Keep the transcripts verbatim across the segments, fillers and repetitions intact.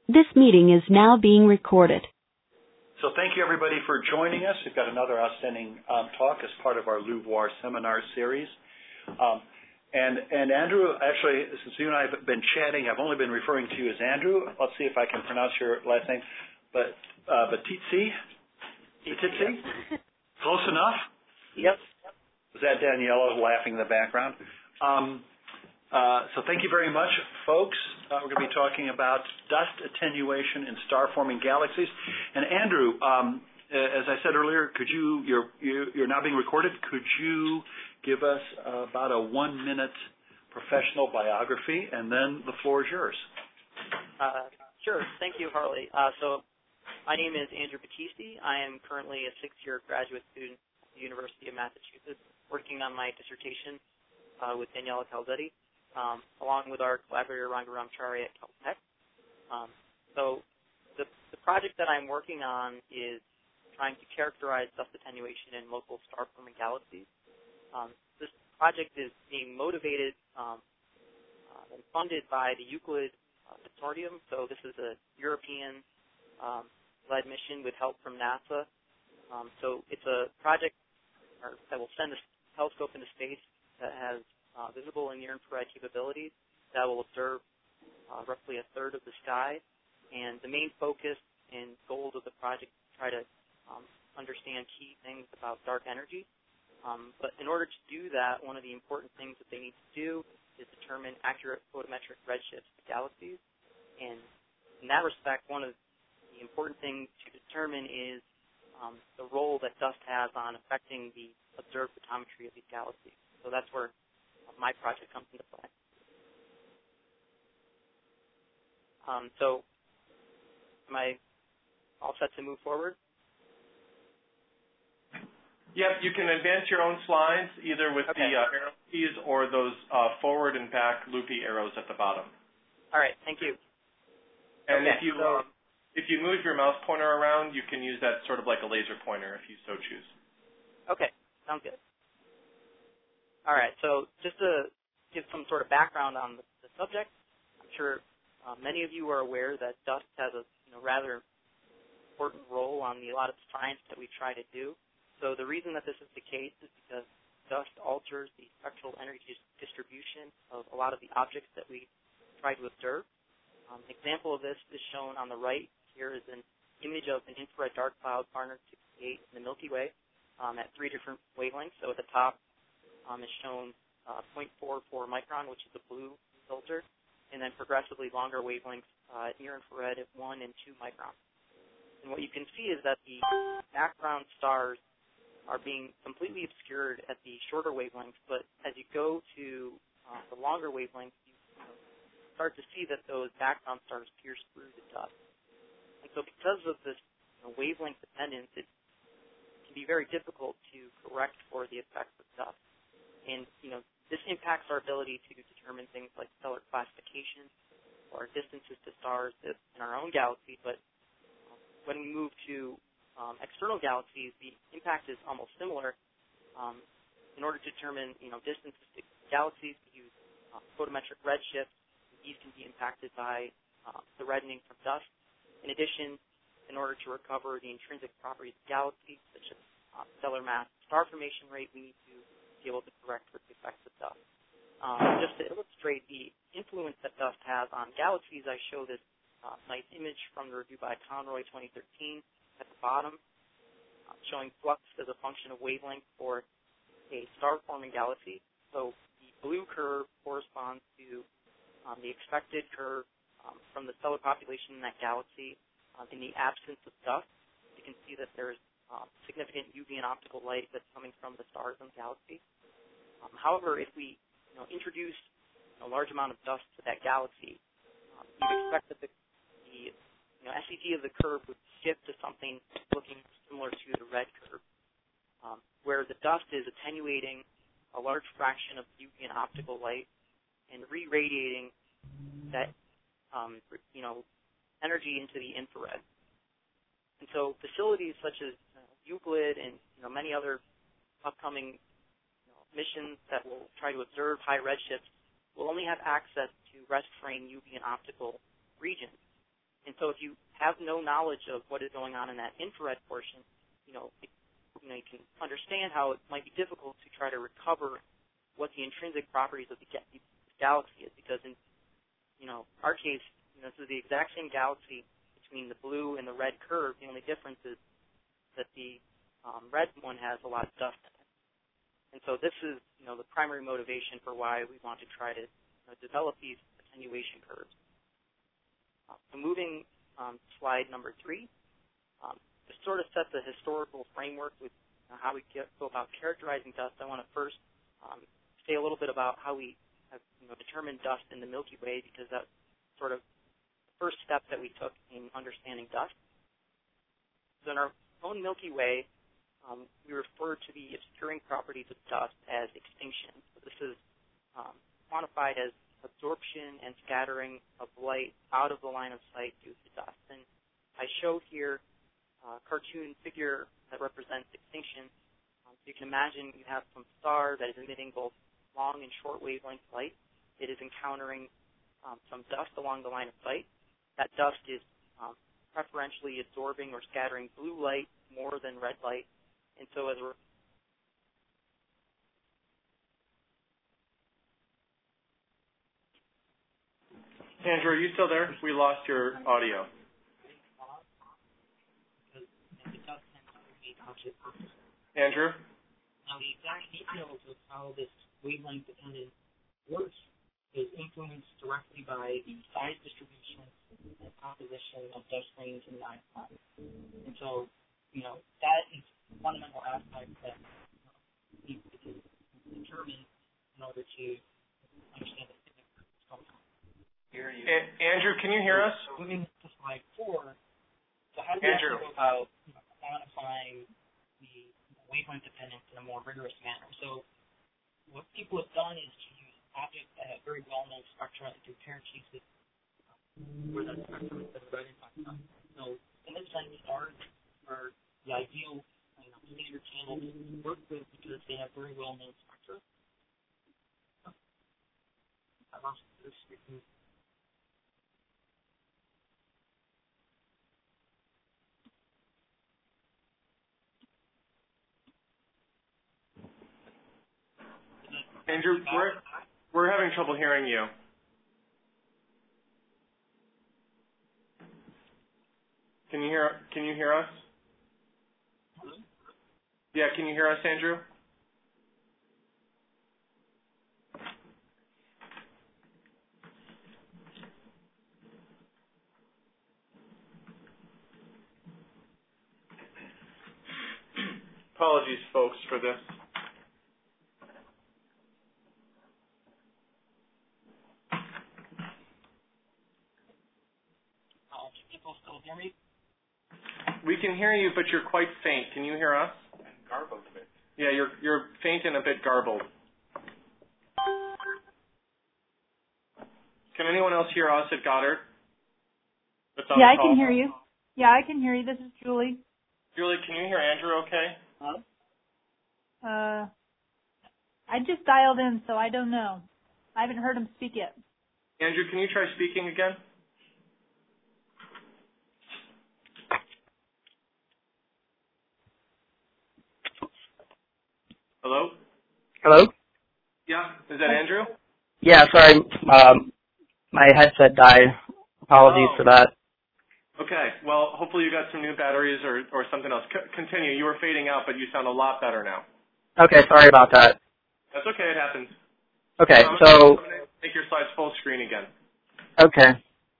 This meeting is now being recorded. So thank you, everybody, for joining us. We've got another outstanding um, talk as part of our LUVOIR seminar series. Um, and, and Andrew, actually, since you and I have been chatting, I've only been referring to you as Andrew. Let's see if I can pronounce your last name. But uh, Batitsi? Batitsi? Close enough? Yep. Was that Daniela laughing in the background? Um, uh, so thank you very much, folks. Uh, we're going to be talking about dust attenuation in star-forming galaxies. And Andrew, um, as I said earlier, could you, you're, you're now being recorded, could you give us uh, about a one-minute professional biography, and then the floor is yours. Uh, sure. Thank you, Harley. Uh, so my name is Andrew Battisti. I am currently a sixth-year graduate student at the University of Massachusetts, working on my dissertation uh, with Daniela Calzetti, um, along with our collaborator Rangaram Chari at Caltech. Um, so the, the project that I'm working on is trying to characterize dust attenuation in local star-forming galaxies. Um, this project is being motivated um, uh, and funded by the Euclid uh, Consortium. So this is a European um, led mission with help from NASA. Um, so it's a project or, that will send a telescope into space that has uh, visible and near-infrared capabilities that will observe uh, roughly a third of the sky. And the main focus and goals of the project is to try to um, understand key things about dark energy. Um, but in order to do that, one of the important things that they need to do is determine accurate photometric redshifts of galaxies. And in that respect, one of the important things to determine is um, the role that dust has on affecting the observed photometry of these galaxies. So that's where uh, my project comes into play. Um, so am I all set to move forward? Yep, you can advance your own slides either with okay. the uh, arrow keys or those uh, forward and back loopy arrows at the bottom. All right, thank you. And okay, if you so, um, if you move your mouse pointer around, you can use that sort of like a laser pointer if you so choose. Okay, sounds good. All right, so just to give some sort of background on the, the subject, I'm sure uh, many of you are aware that dust has a you know, rather important role on the, a lot of science that we try to do. So the reason that this is the case is because dust alters the spectral energy distribution of a lot of the objects that we try to observe. Um, an example of this is shown on the right. Here is an image of an infrared dark cloud, Far sixty-eight, in the Milky Way um, at three different wavelengths. So at the top um, is shown uh, zero point four four micron, which is a blue filter, and then progressively longer wavelengths uh, near infrared at one and two micron. And what you can see is that the background stars are being completely obscured at the shorter wavelengths, but as you go to uh, the longer wavelengths, you, you know, start to see that those background stars pierce through the dust. And so because of this you know, wavelength dependence, it can be very difficult to correct for the effects of dust. And you know, this impacts our ability to determine things like stellar classification or distances to stars in our own galaxy, but when we move to Um, external galaxies, the impact is almost similar. Um, in order to determine, you know, distances to galaxies, we use uh, photometric redshifts. These can be impacted by uh, the reddening from dust. In addition, in order to recover the intrinsic properties of galaxies, such as uh, stellar mass, star formation rate, we need to be able to correct for the effects of dust. Um, just to illustrate the influence that dust has on galaxies, I show this uh, nice image from the review by Conroy twenty thirteen. At the bottom, uh, showing flux as a function of wavelength for a star-forming galaxy. So the blue curve corresponds to um, the expected curve um, from the stellar population in that galaxy um, in the absence of dust. You can see that there's um, significant U V and optical light that's coming from the stars in the galaxy. Um, however, if we you know, introduce a large amount of dust to that galaxy, um, you'd expect that the, the you know, S E T of the curve would shift to something looking similar to the red curve, um, where the dust is attenuating a large fraction of U V and optical light and re-radiating that, um, you know, energy into the infrared. And so facilities such as uh, Euclid and you know, many other upcoming you know, missions that will try to observe high redshifts will only have access to rest frame U V and optical regions. And so if you have no knowledge of what is going on in that infrared portion, you know, it, you know, you can understand how it might be difficult to try to recover what the intrinsic properties of the galaxy is, because in, you know, our case, you know, this is the exact same galaxy between the blue and the red curve. The only difference is that the um, red one has a lot of dust in it. And so this is, you know, the primary motivation for why we want to try to, you know, develop these attenuation curves. Uh, so moving um, to slide number three, um, to sort of set the historical framework with uh, how we get, go about characterizing dust, I want to first um, say a little bit about how we have, you know, determined dust in the Milky Way, because that's sort of the first step that we took in understanding dust. So in our own Milky Way, um, we refer to the obscuring properties of dust as extinction. So this is um, quantified as absorption and scattering of light out of the line of sight due to dust. And I show here a cartoon figure that represents extinction. Um, so you can imagine you have some star that is emitting both long and short wavelength light. It is encountering um, some dust along the line of sight. That dust is um, preferentially absorbing or scattering blue light more than red light. And so as a Andrew, are you still there? We lost your audio. Andrew? Now, the exact details of how this wavelength-dependent works is influenced directly by the size distribution and composition of dust grains in the icon. And so, you know, that is a fundamental aspect that you know, needs to be determined in order to understand the physics of what's going on. A- Andrew, can you hear us? Moving to slide four, so how do we Andrew. go about you know, quantifying the wavelength dependence in a more rigorous manner? So what people have done is to use objects that have very well-known spectra and compare cases where that spectrum has been read in by sun. So in this sense, stars are the ideal you know, standard channel to work with because they have very well-known spectra. I lost this. Andrew, we're, we're having trouble hearing you. Can you hear, can you hear us? Yeah, can you hear us, Andrew? Apologies, folks, for this. People still hear me? We can hear you, but you're quite faint. Can you hear us? And garbled a bit. Yeah, you're you're faint and a bit garbled. Can anyone else hear us at Goddard? Yeah, I can hear you. Yeah, I can hear you. This is Julie. Julie, can you hear Andrew okay? Hello? Uh, I just dialed in, so I don't know. I haven't heard him speak yet. Andrew, can you try speaking again? Hello? Hello? Yeah, is that Andrew? Yeah, sorry. Um, my headset died. Apologies oh. for that. Okay, well, hopefully you got some new batteries or, or something else. C- continue. You were fading out, but you sound a lot better now. Okay, sorry about that. That's okay. It happens. Okay, I'm so... going to make your slides full screen again. Okay.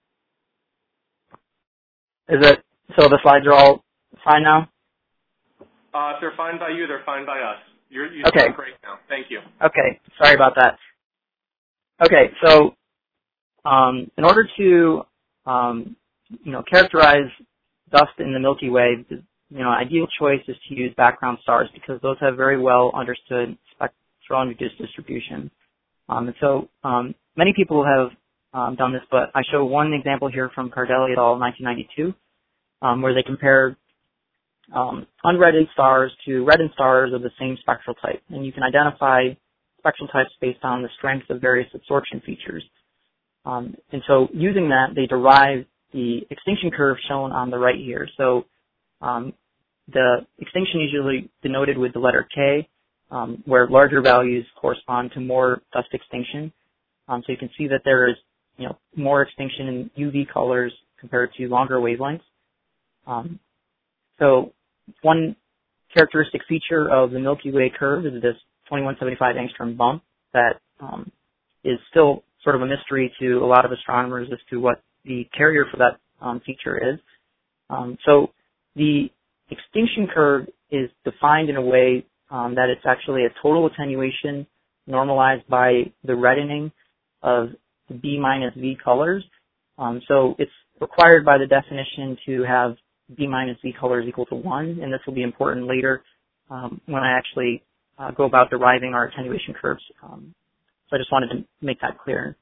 Is it... So the slides are all fine now? Uh, if they're fine by you, they're fine by us. You're, you okay. sound great now. Thank you. Okay, sorry about that. Okay, so um, in order to um, you know characterize dust in the Milky Way, you know, ideal choice is to use background stars because those have very well understood spectral and reduced distribution. Um, and so um, many people have um, done this, but I show one example here from Cardelli et al. nineteen ninety-two, um, where they compared Um, unreddened stars to reddened stars of the same spectral type. And you can identify spectral types based on the strength of various absorption features. Um, and so using that, they derived the extinction curve shown on the right here. So um, the extinction usually denoted with the letter K, um, where larger values correspond to more dust extinction. Um, so you can see that there is, you know, more extinction in U V colors compared to longer wavelengths. Um, so one characteristic feature of the Milky Way curve is this twenty-one seventy-five angstrom bump that um, is still sort of a mystery to a lot of astronomers as to what the carrier for that um, feature is. Um, so the extinction curve is defined in a way um, that it's actually a total attenuation normalized by the reddening of the B minus V colors. Um, so it's required by the definition to have B minus V colors equal to one, and this will be important later um, when I actually uh, go about deriving our attenuation curves. Um, so I just wanted to make that clear.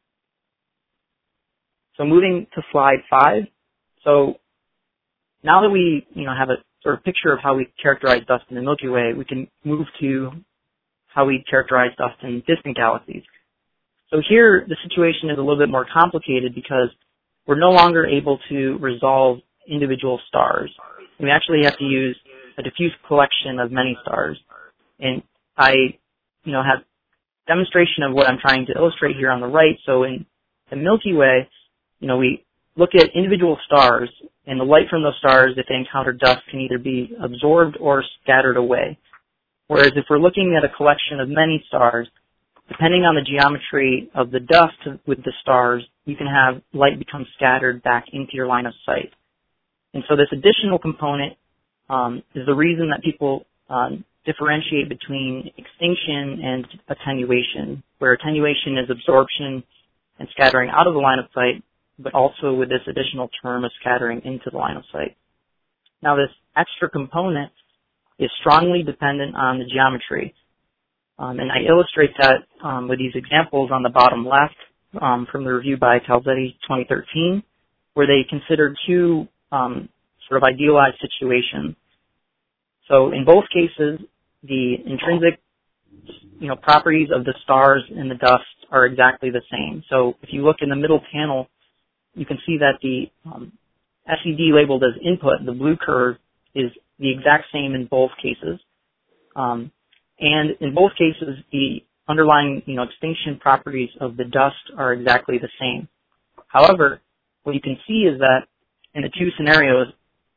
So moving to slide five. So now that we, you know, have a sort of picture of how we characterize dust in the Milky Way, we can move to how we characterize dust in distant galaxies. So here, the situation is a little bit more complicated because we're no longer able to resolve individual stars. We actually have to use a diffuse collection of many stars. And I, you know, have demonstration of what I'm trying to illustrate here on the right. So in the Milky Way, you know, we look at individual stars, and the light from those stars, if they encounter dust, can either be absorbed or scattered away. Whereas if we're looking at a collection of many stars, depending on the geometry of the dust with the stars, you can have light become scattered back into your line of sight. And so this additional component um, is the reason that people um, differentiate between extinction and attenuation, where attenuation is absorption and scattering out of the line of sight, but also with this additional term of scattering into the line of sight. Now, this extra component is strongly dependent on the geometry. Um, and I illustrate that um, with these examples on the bottom left um, from the review by Calzetti twenty thirteen, where they considered two um, sort of idealized situations. So in both cases, the intrinsic, you know, properties of the stars and the dust are exactly the same. So if you look in the middle panel, you can see that the um, S E D labeled as input, the blue curve, is the exact same in both cases. Um, and in both cases, the underlying, you know, extinction properties of the dust are exactly the same. However, what you can see is that in the two scenarios,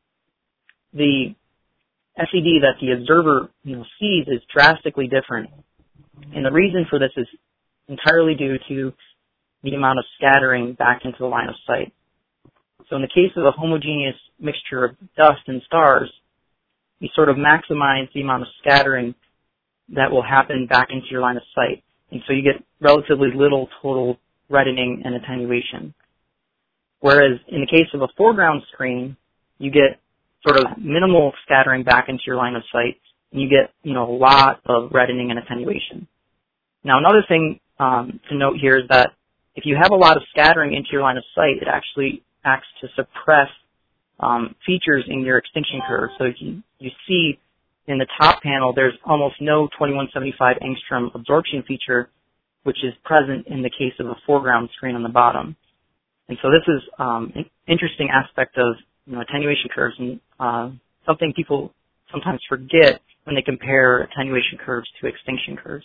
the S E D that the observer, you know, sees is drastically different. And the reason for this is entirely due to the amount of scattering back into the line of sight. So in the case of a homogeneous mixture of dust and stars, you sort of maximize the amount of scattering that will happen back into your line of sight. And so you get relatively little total reddening and attenuation. Whereas in the case of a foreground screen, you get sort of minimal scattering back into your line of sight, and you get, you know, a lot of reddening and attenuation. Now, another thing um, to note here is that if you have a lot of scattering into your line of sight, it actually acts to suppress um, features in your extinction curve. So you, you see in the top panel, there's almost no twenty-one seventy-five angstrom absorption feature, which is present in the case of a foreground screen on the bottom. And so this is um, an interesting aspect of, you know, attenuation curves, and uh, something people sometimes forget when they compare attenuation curves to extinction curves.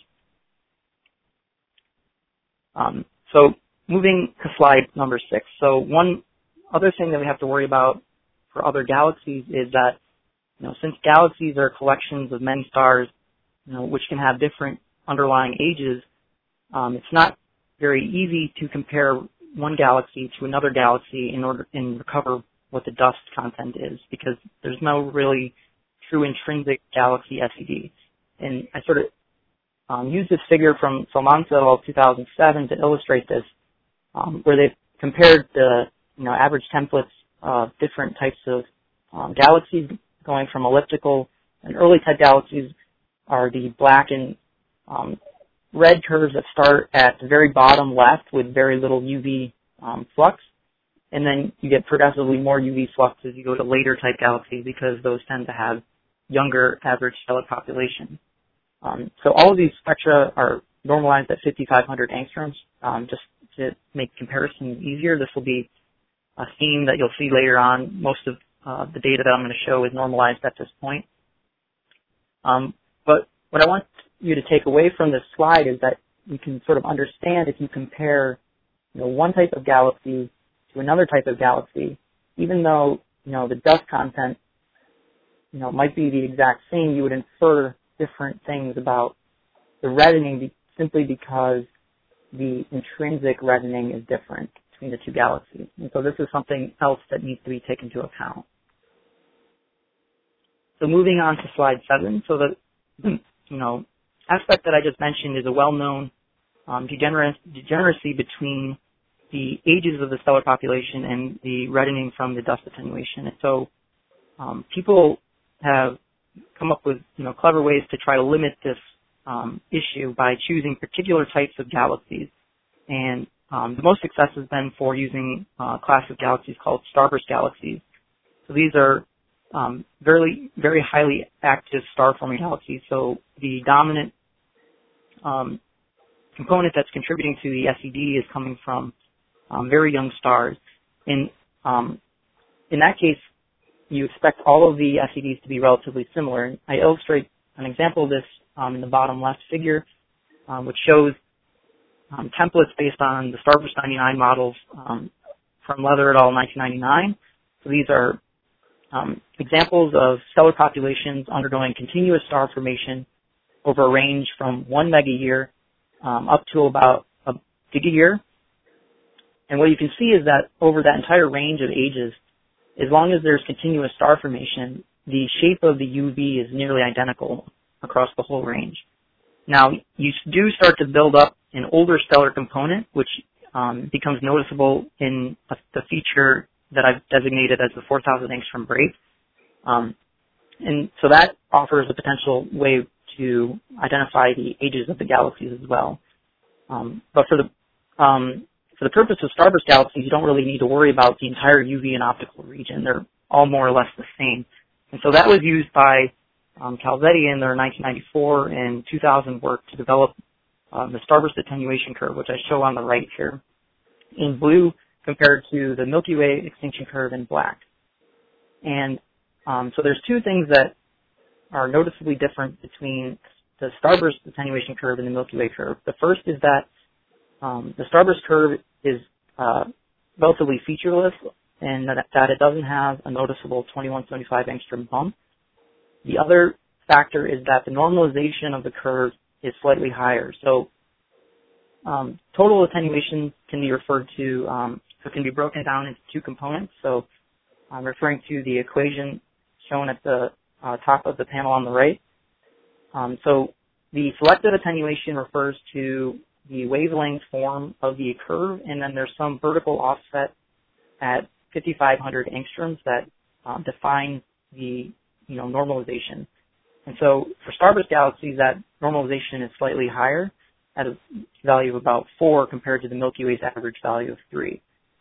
Um, so moving to slide number six. So one other thing that we have to worry about for other galaxies is that, you know, since galaxies are collections of many stars, you know, which can have different underlying ages, um, it's not very easy to compare one galaxy to another galaxy in order and recover what the dust content is, because there's no really true intrinsic galaxy S E D. And I sort of um, used this figure from Salman et al. two thousand seven to illustrate this, um, where they've compared the, you know, average templates of different types of um, galaxies, going from elliptical and early type galaxies are the black and um, red curves that start at the very bottom left with very little U V um, flux. And then you get progressively more U V flux as you go to later type galaxies, because those tend to have younger average stellar population. Um, so all of these spectra are normalized at fifty-five hundred angstroms. Um, just to make comparisons easier, this will be a theme that you'll see later on. Most of uh, the data that I'm going to show is normalized at this point. Um, but what I want you to take away from this slide is that you can sort of understand if you compare, you know, one type of galaxy to another type of galaxy, even though, you know, the dust content, you know, might be the exact same, you would infer different things about the reddening be- simply because the intrinsic reddening is different between the two galaxies. And so this is something else that needs to be taken into account. So moving on to slide seven. So the, you know, aspect that I just mentioned is a well-known um, degener- degeneracy between the ages of the stellar population and the reddening from the dust attenuation. And so um, people have come up with, you know, clever ways to try to limit this um, issue by choosing particular types of galaxies. And um, the most success has been for using uh, a class of galaxies called starburst galaxies. So these are um, very, very highly active star-forming galaxies. So the dominant um, component that's contributing to the S E D is coming from um, very young stars. In um, in that case, you expect all of the S E Ds to be relatively similar. And I illustrate an example of this um, in the bottom left figure, um, which shows um, templates based on the Starburst ninety-nine models um, from Leather et al. nineteen ninety-nine. So these are um, examples of stellar populations undergoing continuous star formation over a range from one megayear um, up to about a gigayear. And what you can see is that over that entire range of ages, as long as there's continuous star formation, the shape of the U V is nearly identical across the whole range. Now, you do start to build up an older stellar component, which um, becomes noticeable in a, the feature that I've designated as the four thousand angstrom break. Um, and so that offers a potential way to identify the ages of the galaxies as well. Um, but for the um, for the purpose of starburst galaxies, you don't really need to worry about the entire U V and optical region. They're all more or less the same. And so that was used by um, Calzetti in their nineteen ninety-four and two thousand work to develop um, the starburst attenuation curve, which I show on the right here, in blue compared to the Milky Way extinction curve in black. And um, so there's two things that are noticeably different between the starburst attenuation curve and the Milky Way curve. The first is that um, the starburst curve is uh, relatively featureless, and that, that it doesn't have a noticeable twenty-one seventy-five angstrom bump. The other factor is that the normalization of the curve is slightly higher. So um, total attenuation can be referred to, um, so it can be broken down into two components. So I'm referring to the equation shown at the uh, top of the panel on the right. Um, so the selective attenuation refers to the wavelength form of the curve, and then there's some vertical offset at fifty-five hundred angstroms that um, define the you know normalization. And so for starburst galaxies, that normalization is slightly higher at a value of about four compared to the Milky Way's average value of three.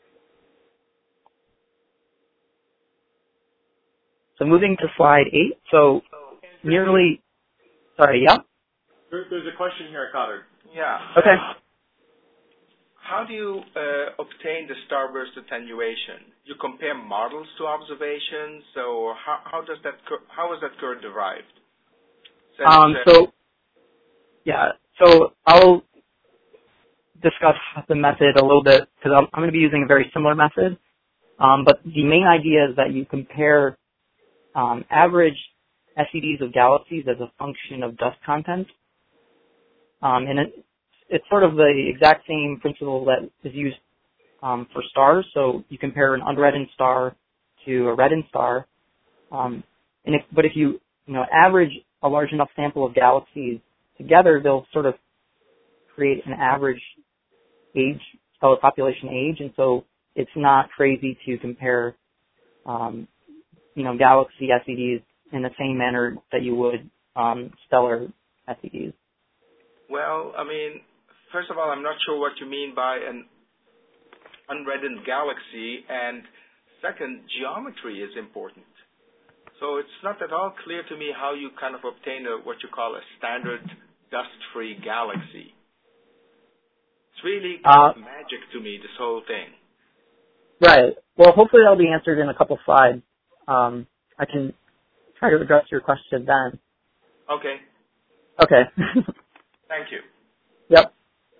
So moving to slide eight. So nearly, sorry, yeah? There, there's a question here, Goddard. Yeah. Okay. How do you uh, obtain the starburst attenuation? You compare models to observations, so how, how does that cur- how is that curve derived? So, um, so, yeah, so I'll discuss the method a little bit because I'm, I'm going to be using a very similar method. Um, but the main idea is that you compare um, average S E Ds of galaxies as a function of dust content. Um, and it, it's sort of the exact same principle that is used um, for stars. So you compare an unreddened star to a reddened star. Um, and if, but if you, you know, average a large enough sample of galaxies together, they'll sort of create an average age, stellar population age. And so it's not crazy to compare, um, you know, galaxy S E Ds in the same manner that you would um, stellar S E Ds. Well, I mean, first of all, I'm not sure what you mean by an unreddened galaxy, and second, geometry is important. So it's not at all clear to me how you kind of obtain a, what you call a standard dust-free galaxy. It's really kind uh, of magic to me, this whole thing. Right. Well, hopefully that'll be answered in a couple slides. Um, I can try to address your question then. Okay. Okay. Thank you. Yep.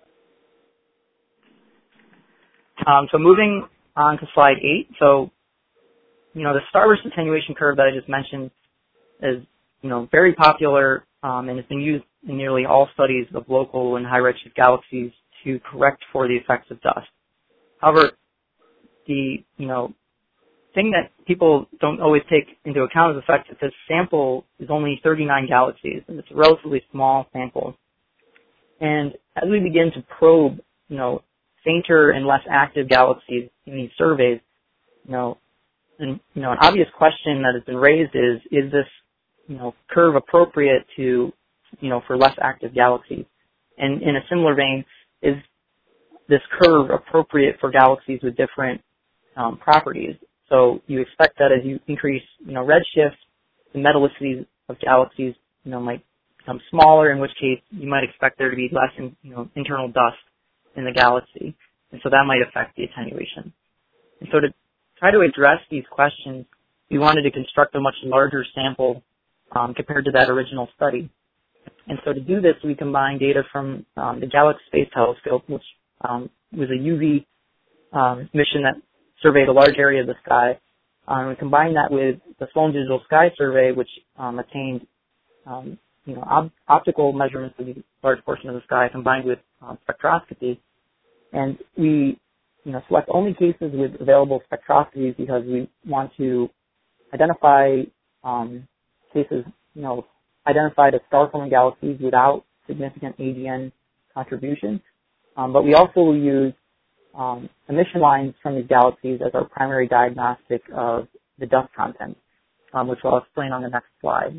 Um, so moving on to slide eight. So, you know, the starburst attenuation curve that I just mentioned is, you know, very popular um, and has been used in nearly all studies of local and high redshift galaxies to correct for the effects of dust. However, the, you know, thing that people don't always take into account is the fact that this sample is only thirty-nine galaxies, and it's a relatively small sample. And as we begin to probe, you know, fainter and less active galaxies in these surveys, you know, and, you know, an obvious question that has been raised is, is this, you know, curve appropriate to, you know, for less active galaxies? And in a similar vein, is this curve appropriate for galaxies with different um, properties? So you expect that as you increase, you know, redshift, the metallicity of galaxies, you know, might become smaller, in which case you might expect there to be less, in, you know, internal dust in the galaxy. And so that might affect the attenuation. And so to try to address these questions, we wanted to construct a much larger sample um, compared to that original study. And so to do this, we combined data from um, the Galaxy Space Telescope, which um, was a U V um, mission that surveyed a large area of the sky. Um, we combined that with the Sloan Digital Sky Survey, which um, attained um, you know, op- optical measurements of the large portion of the sky combined with um, spectroscopy. And we, you know, select only cases with available spectroscopies because we want to identify um, cases, you know, identified as star-forming galaxies without significant A G N contribution. Um, but we also will use um, emission lines from these galaxies as our primary diagnostic of the dust content, um, which I'll explain on the next slide.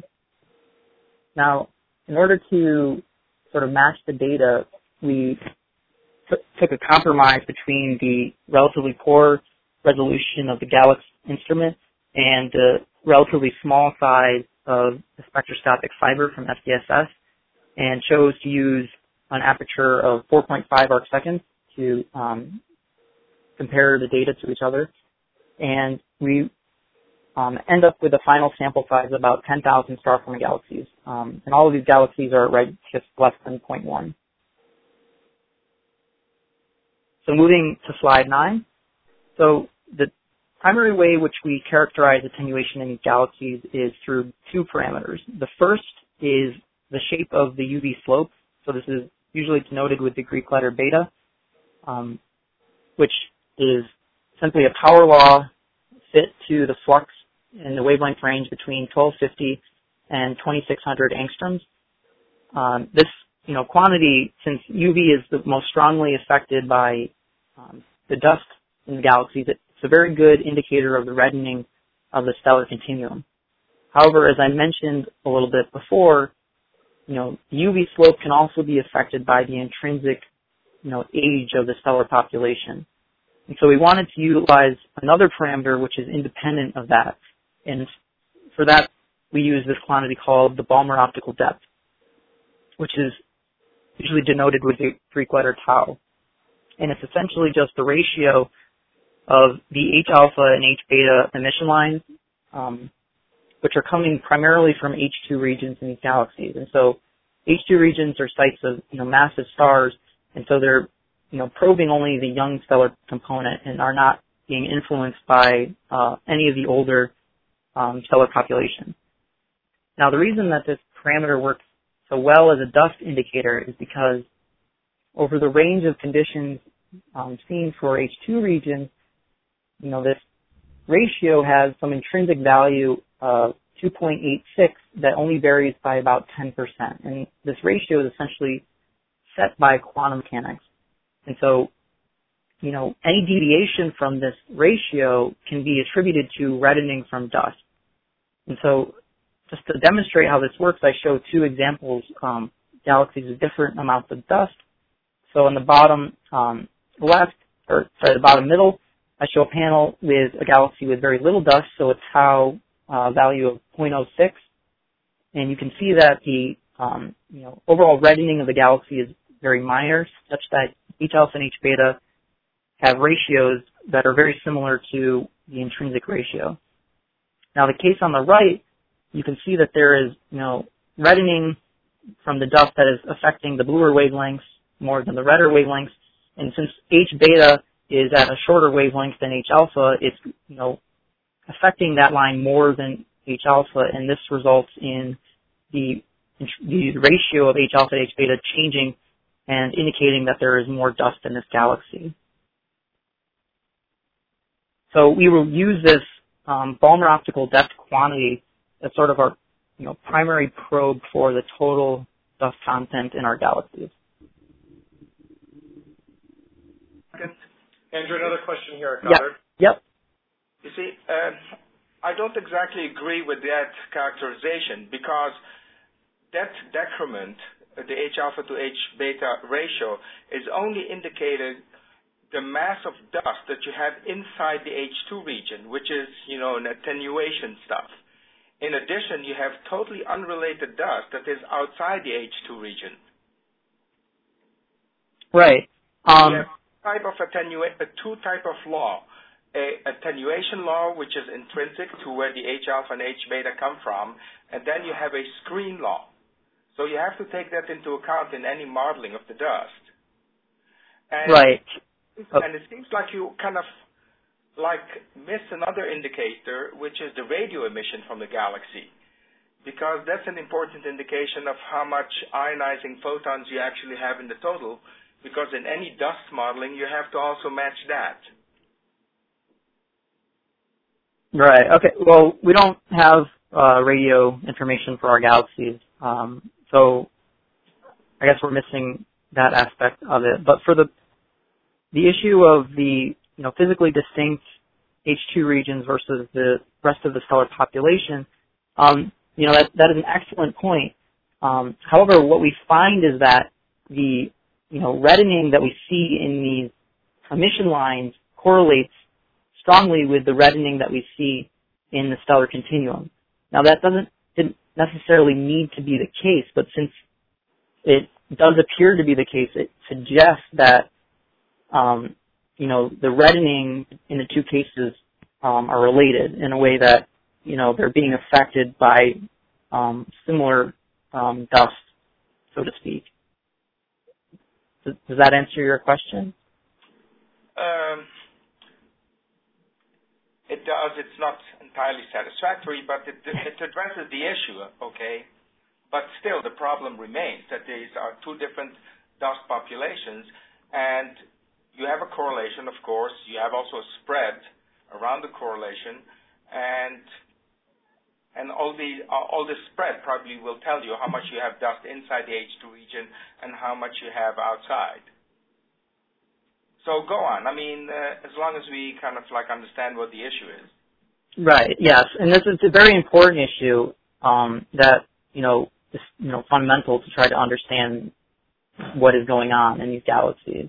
Now, in order to sort of match the data, we t- took a compromise between the relatively poor resolution of the Galaxy instrument and the relatively small size of the spectroscopic fiber from S D S S, and chose to use an aperture of four point five arc seconds to um, compare the data to each other. And we um, end up with a final sample size of about ten thousand star-forming galaxies. Um, and all of these galaxies are at redshift less than zero point one. So moving to slide nine. So the primary way which we characterize attenuation in these galaxies is through two parameters. The first is the shape of the U V slope. So this is usually denoted with the Greek letter beta, um, which is simply a power law fit to the flux in the wavelength range between twelve fifty and twenty-six hundred angstroms. Um, this, you know, quantity, since U V is the most strongly affected by um, the dust in the galaxies, it's a very good indicator of the reddening of the stellar continuum. However, as I mentioned a little bit before, you know, the U V slope can also be affected by the intrinsic, you know, age of the stellar population. And so we wanted to utilize another parameter which is independent of that. And for that, we use this quantity called the Balmer optical depth, which is usually denoted with the Greek letter tau. And it's essentially just the ratio of the H alpha and H beta emission lines, um, which are coming primarily from H two regions in these galaxies. And so H two regions are sites of, you know, massive stars, and so they're, you know, probing only the young stellar component and are not being influenced by uh, any of the older um, stellar population. Now, the reason that this parameter works so well as a dust indicator is because over the range of conditions um, seen for H two regions, you know, this ratio has some intrinsic value of two point eight six that only varies by about ten percent. And this ratio is essentially set by quantum mechanics. And so, you know, any deviation from this ratio can be attributed to reddening from dust. And so, just to demonstrate how this works, I show two examples, um, galaxies with different amounts of dust. So on the bottom um, left, or sorry, the bottom middle, I show a panel with a galaxy with very little dust, so a tau uh, value of zero point zero six. And you can see that the um, you know, overall reddening of the galaxy is very minor, such that H alpha and H beta have ratios that are very similar to the intrinsic ratio. Now, the case on the right, you can see that there is, you know, reddening from the dust that is affecting the bluer wavelengths more than the redder wavelengths. And since H beta is at a shorter wavelength than H alpha, it's, you know, affecting that line more than H alpha, and this results in the the ratio of H alpha to H beta changing and indicating that there is more dust in this galaxy. So we will use this um, Balmer optical depth quantity as sort of our, you know, primary probe for the total dust content in our galaxies. Andrew, another question here at Goddard. Yep. Yep. You see, uh, I don't exactly agree with that characterization because that decrement, uh, the H alpha to H beta ratio, is only indicated the mass of dust that you have inside the H two region, which is, you know, an attenuation stuff. In addition, you have totally unrelated dust that is outside the H two region. Right. Um, you have type of attenua- uh, two type of law. A attenuation law, which is intrinsic to where the H alpha and H beta come from, and then you have a screen law. So you have to take that into account in any modeling of the dust. And, right. And it seems like you kind of like miss another indicator, which is the radio emission from the galaxy, because that's an important indication of how much ionizing photons you actually have in the total, because in any dust modeling, you have to also match that. Right. Okay. Well, we don't have uh, radio information for our galaxies, um, so I guess we're missing that aspect of it. But for the the issue of the, you know, physically distinct H two regions versus the rest of the stellar population, um, you know, that that is an excellent point. Um, however, what we find is that the, you know, reddening that we see in these emission lines correlates strongly with the reddening that we see in the stellar continuum. Now, that doesn't didn't necessarily need to be the case, but since it does appear to be the case, it suggests that, um, you know, the reddening in the two cases um, are related in a way that, you know, they're being affected by um, similar um, dust, so to speak. Does, does that answer your question? Um. It does. It's not entirely satisfactory, but it, it addresses the issue, okay? But still, the problem remains that these are two different dust populations, and you have a correlation, of course. You have also a spread around the correlation, and and all the all this spread probably will tell you how much you have dust inside the H two region and how much you have outside. So go on. I mean, uh, as long as we kind of like understand what the issue is. Right. Yes, and this is a very important issue um, that, you know, is, you know, fundamental to try to understand what is going on in these galaxies.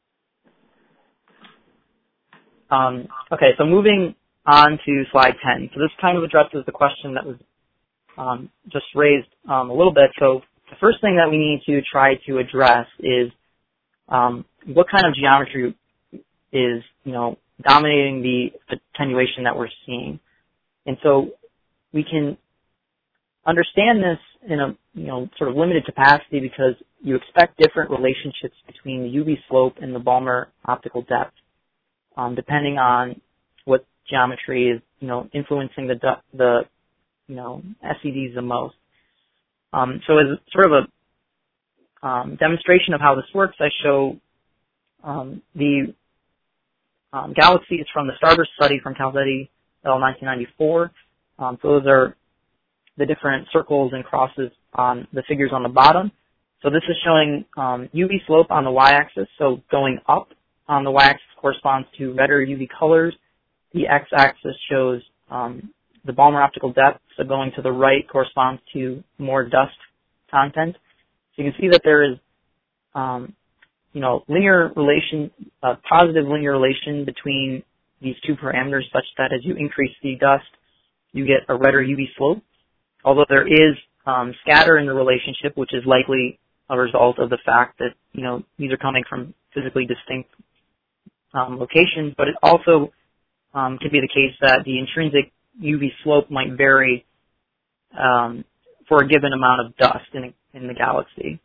Um, okay, so moving on to slide ten. So this kind of addresses the question that was um, just raised um, a little bit. So the first thing that we need to try to address is um, what kind of geometry is, you know, dominating the attenuation that we're seeing. And so we can understand this in a, you know, sort of limited capacity because you expect different relationships between the U V slope and the Balmer optical depth, um, depending on what geometry is, you know, influencing the, the you know, S E Ds the most. Um, so as sort of a Um, demonstration of how this works, I show um, the um, galaxies from the Starburst study from Calzetti et al. nineteen ninety-four. Um, so those are the different circles and crosses on the figures on the bottom. So this is showing um, U V slope on the y-axis. So going up on the y-axis corresponds to redder U V colors. The x-axis shows um, the Balmer optical depth. So going to the right corresponds to more dust content. So you can see that there is, um, you know, linear relation, a positive linear relation between these two parameters such that as you increase the dust, you get a redder U V slope. Although there is um, scatter in the relationship, which is likely a result of the fact that, you know, these are coming from physically distinct um, locations, but it also um, could be the case that the intrinsic U V slope might vary um, for a given amount of dust in, a, in the galaxy.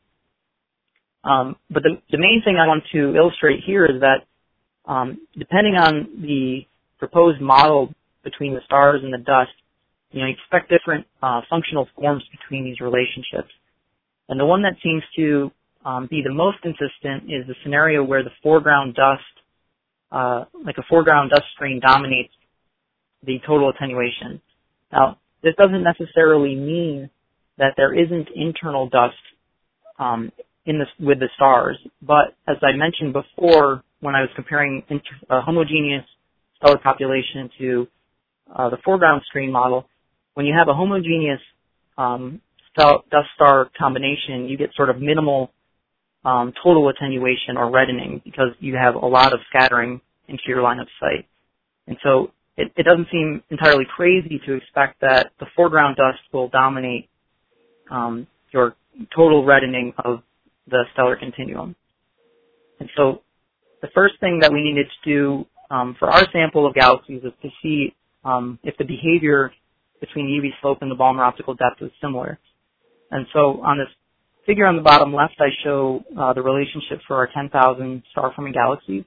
Um, but the, the main thing I want to illustrate here is that um, depending on the proposed model between the stars and the dust, you know, you expect different uh, functional forms between these relationships. And the one that seems to um, be the most consistent is the scenario where the foreground dust, uh, like a foreground dust screen, dominates the total attenuation. Now, this doesn't necessarily mean that there isn't internal dust um, in this with the stars, but as I mentioned before, when I was comparing inter- a homogeneous stellar population to uh, the foreground screen model, when you have a homogeneous um, star, dust-star combination, you get sort of minimal um, total attenuation or reddening because you have a lot of scattering into your line of sight. And so it, it doesn't seem entirely crazy to expect that the foreground dust will dominate um, your total reddening of the stellar continuum. And so the first thing that we needed to do um, for our sample of galaxies is to see um, if the behavior between the U V slope and the Balmer optical depth is similar. And so on this figure on the bottom left, I show uh, the relationship for our ten thousand star-forming galaxies.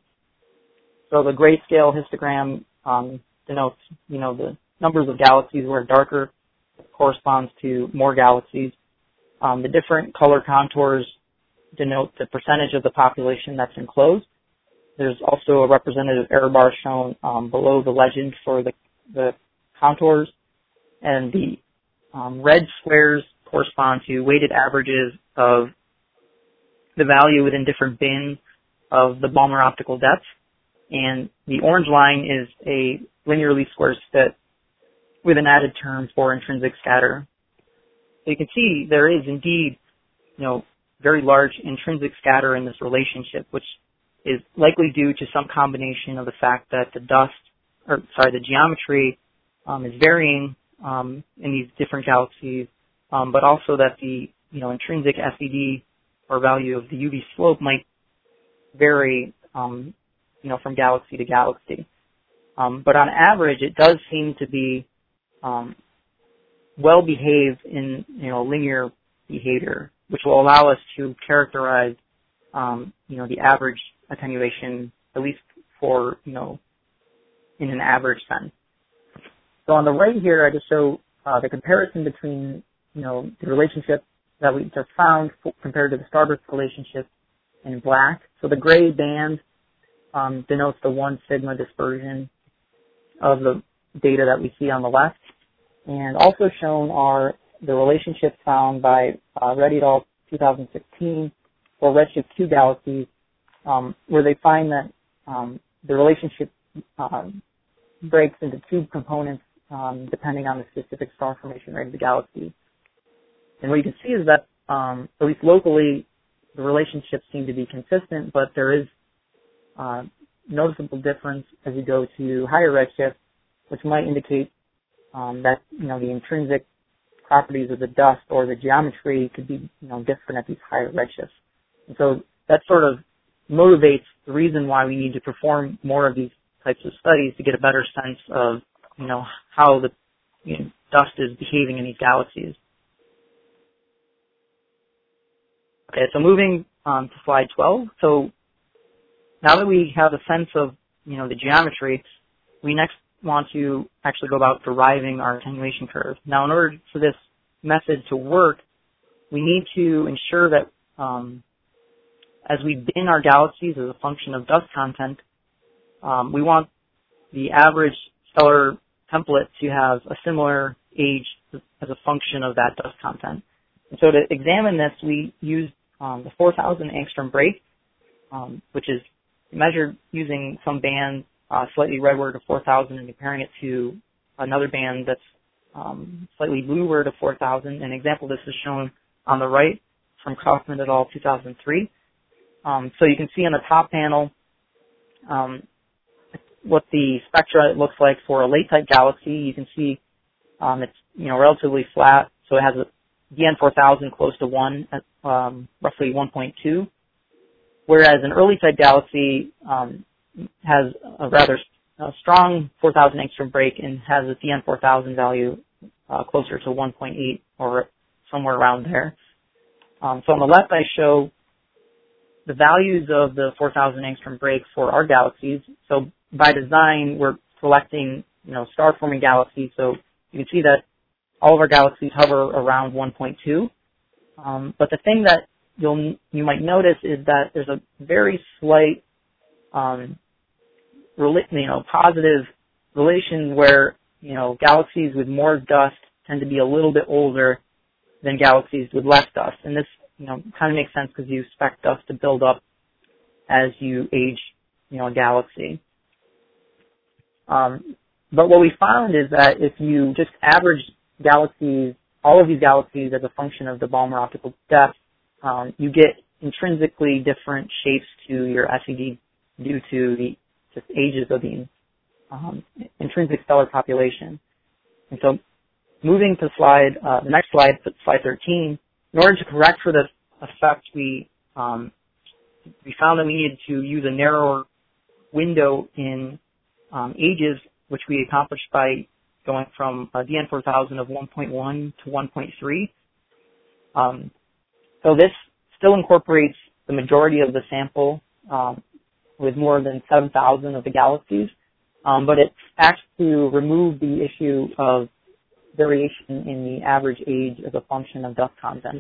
So the grayscale histogram um, denotes, you know, the numbers of galaxies where darker corresponds to more galaxies. Um, the different color contours denote the percentage of the population that's enclosed. There's also a representative error bar shown um, below the legend for the, the contours. And the um, red squares correspond to weighted averages of the value within different bins of the Balmer optical depth. And the orange line is a linear least squares fit with an added term for intrinsic scatter. So you can see there is indeed, you know, very large intrinsic scatter in this relationship, which is likely due to some combination of the fact that the dust, or sorry, the geometry um, is varying um, in these different galaxies, um, but also that the, you know, intrinsic S E D or value of the U V slope might vary, um, you know, from galaxy to galaxy. Um, but on average, it does seem to be um, well behaved in, you know, linear behavior, which will allow us to characterize, um, you know, the average attenuation, at least for, you know, in an average sense. So on the right here, I just show uh, the comparison between, you know, the relationship that we just found compared to the starburst relationship in black. So the gray band um, denotes the one sigma dispersion of the data that we see on the left. And also shown are the relationships found by uh, Reddy et al. twenty sixteen for Redshift two galaxies, um, where they find that um, the relationship uh, breaks into two components um, depending on the specific star formation rate of the galaxy. And what you can see is that, um, at least locally, the relationships seem to be consistent, but there is uh, noticeable difference as you go to higher redshift, which might indicate um, that, you know, the intrinsic properties of the dust or the geometry could be, you know, different at these higher redshifts. And so that sort of motivates the reason why we need to perform more of these types of studies to get a better sense of, you know, how the, you know, dust is behaving in these galaxies. Okay, so moving um, to slide twelve. So now that we have a sense of, you know, the geometry, we next want to actually go about deriving our attenuation curve. Now, in order for this method to work, we need to ensure that um, as we bin our galaxies as a function of dust content, um, we want the average stellar template to have a similar age as a function of that dust content. And so to examine this, we used um, the four thousand angstrom break, um, which is measured using some band uh, slightly redward of four thousand and comparing it to another band that's um, slightly blueward of four thousand. An example of this is shown on the right from Kaufman et al. two thousand three. Um, so you can see on the top panel um, what the spectra looks like for a late-type galaxy. You can see um, it's, you know, relatively flat, so it has a D N four thousand close to one, at um, roughly one point two. Whereas an early-type galaxy, um, has a rather uh, strong four thousand angstrom break and has a C N four thousand value uh, closer to one point eight or somewhere around there. Um, so on the left, I show the values of the four thousand angstrom break for our galaxies. So by design, we're selecting, you know, star-forming galaxies. So you can see that all of our galaxies hover around one point two. Um, but the thing that you'll you might notice is that there's a very slight, um, rela- you know, positive relation where, you know, galaxies with more dust tend to be a little bit older than galaxies with less dust. And this, you know, kind of makes sense because you expect dust to build up as you age, you know, a galaxy. Um, but what we found is that if you just average galaxies, all of these galaxies as a function of the Balmer optical depth, um, you get intrinsically different shapes to your S E D due to the just ages of the um, intrinsic stellar population. And so moving to slide, uh, the next slide, slide thirteen, in order to correct for this effect, we um, we found that we needed to use a narrower window in um, ages, which we accomplished by going from a D N four thousand of one point one to one point three. Um, so this still incorporates the majority of the sample um, with more than seven thousand of the galaxies, um, but it acts to remove the issue of variation in the average age as a function of dust content.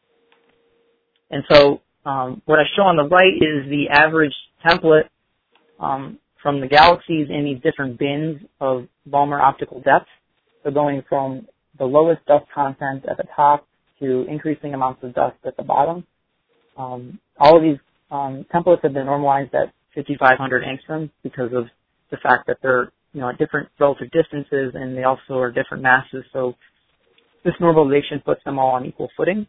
And so um, what I show on the right is the average template um, from the galaxies in these different bins of Balmer optical depth. So going from the lowest dust content at the top to increasing amounts of dust at the bottom. Um, all of these um, templates have been normalized at fifty-five hundred angstroms because of the fact that they're, you know, at different relative distances and they also are different masses. So this normalization puts them all on equal footing.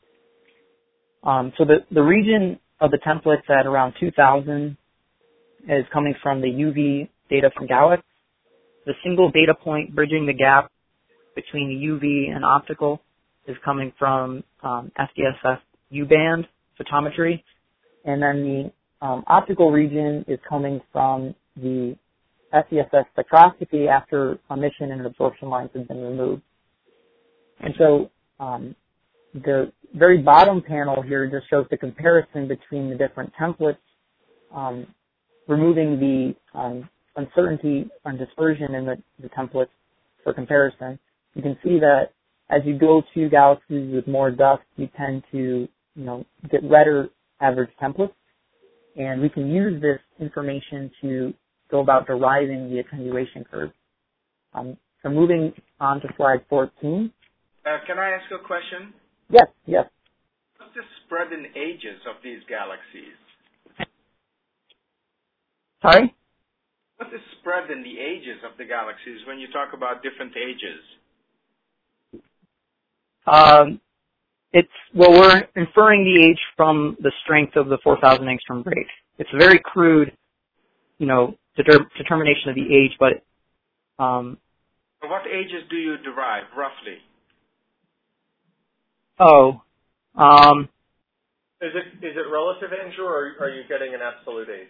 Um, so the, the region of the templates at around two thousand is coming from the U V data from GALEX. The single data point bridging the gap between the U V and optical is coming from um, S D S S U-band photometry. And then the um, optical region is coming from the S D S S spectroscopy after emission and absorption lines have been removed. And so um, the very bottom panel here just shows the comparison between the different templates, um, removing the um, uncertainty and dispersion in the, the templates for comparison. You can see that as you go to galaxies with more dust, you tend to, you know, get redder average templates. And we can use this information to go about deriving the attenuation curve. Um, so moving on to slide fourteen. Uh, can I ask you a question? Yes, yes. What's the spread in ages of these galaxies? Sorry? What's the spread in the ages of the galaxies when you talk about different ages? Um, it's, well, we're inferring the age from the strength of the four thousand angstrom break. It's a very crude, you know, deter- determination of the age, but um, what ages do you derive, roughly? Oh, um, Is it is it relative, Andrew, or are you getting an absolute age?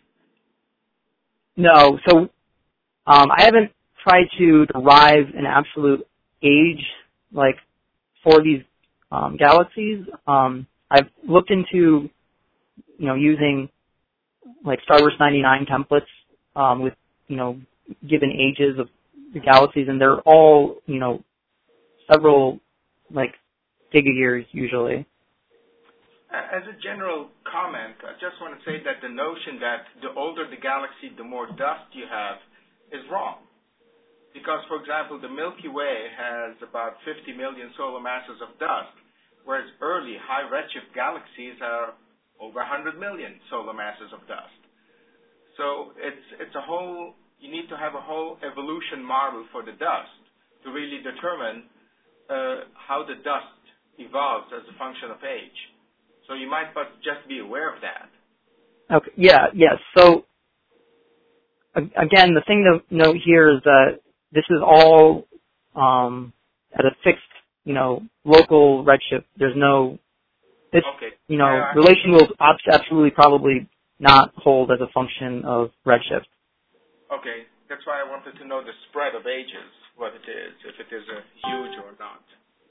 no. So um, I haven't tried to derive an absolute age like for these um, galaxies. Um, I've looked into, you know, using like Starburst ninety-nine templates um, with, you know, given ages of the galaxies, and they're all, you know, several like gigayears usually. As a general comment, I just want to say that the notion that the older the galaxy, the more dust you have is wrong. Because, for example, the Milky Way has about fifty million solar masses of dust, whereas early high redshift galaxies are over one hundred million solar masses of dust. So it's it's a whole, you need to have a whole evolution model for the dust to really determine uh, how the dust evolves as a function of age. So you might but just be aware of that. Okay. Yeah. Yes. So again, the thing to note here is that this is all um, at a fixed, you know, local redshift. There's no this, okay. you know, uh, relation will absolutely probably not hold as a function of redshift. Okay, that's why I wanted to know the spread of ages, what it is, if it is a huge or not.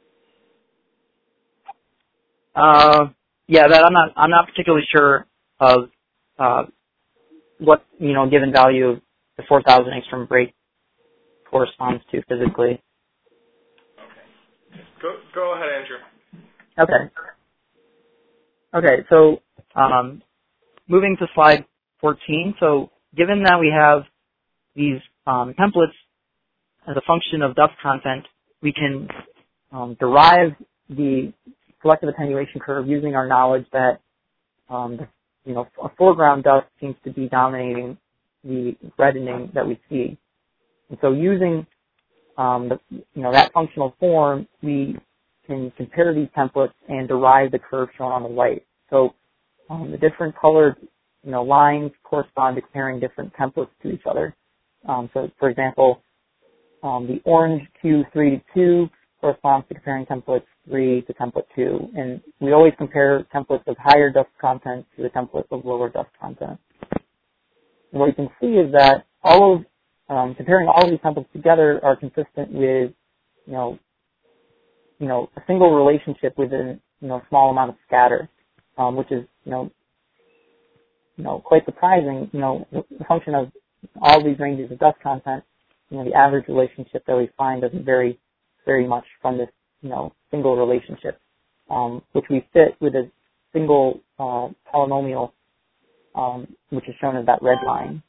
Uh, yeah, that I'm not. I'm not particularly sure of uh, what you know, given value of the four thousand angstrom break corresponds to physically. Okay. Go go ahead, Andrew. Okay. Okay. So, um, moving to slide fourteen. So, given that we have these um, templates as a function of dust content, we can um, derive the selective attenuation curve using our knowledge that um, the, you know, a foreground dust seems to be dominating the reddening that we see. And so using um, the, you know, that functional form, we can compare these templates and derive the curve shown on the right. So um, the different colored you know, lines correspond to comparing different templates to each other. Um, so, for example, um, the orange Q three to two corresponds to comparing templates three to template two. And we always compare templates of higher dust content to the templates of lower dust content. And what you can see is that all of, um, comparing all of these templates together are consistent with, you know, you know, a single relationship within, you know, a small amount of scatter, um, which is, you know, you know, quite surprising, you know, the function of all these ranges of dust content, you know, the average relationship that we find doesn't vary very much from this, you know, single relationship, um, which we fit with a single uh, polynomial, um, which is shown as that red line.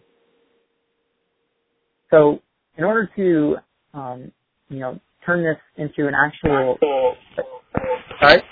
So in order to, um, you know, turn this into an actual, sorry?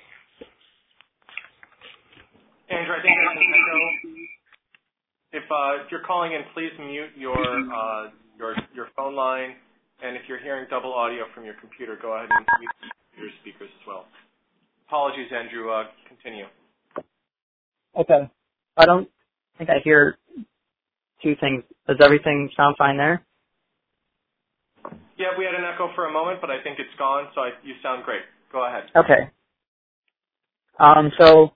Andrew, I think there's an echo. If, uh, if you're calling in, please mute your, uh, your, your phone line. And if you're hearing double audio from your computer, go ahead and mute your speakers as well. Apologies, Andrew. Uh, continue. Okay. I don't think I hear two things. Does everything sound fine there? Yeah, we had an echo for a moment, but I think it's gone, so I, you sound great. Go ahead. Okay. Um, so